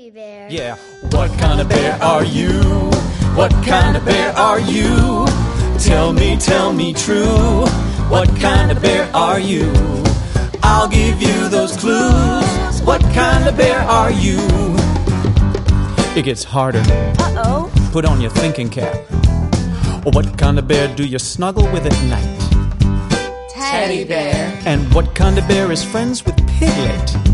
teddy bear. Yeah, what kind of bear are you? What kind of bear are you? Tell me true. What kind of bear are you? I'll give you those clues. What kind of bear are you? It gets harder. Uh-oh. Put on your thinking cap. What kind of bear do you snuggle with at night? Teddy bear. And what kind of bear is friends with Piglet?